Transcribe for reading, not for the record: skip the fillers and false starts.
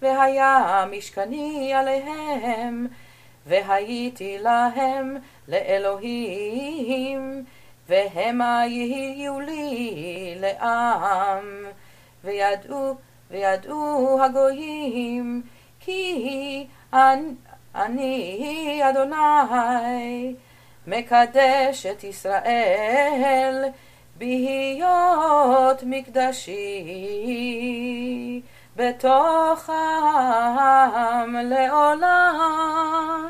והיה משכני עליהם, והייתי להם לאלוהים, והמה יהיו לי לעם. וידעו הגויים, כי אני אדוני, מקדש את ישראל, בהיות מקדשי בתוך העם לעולם.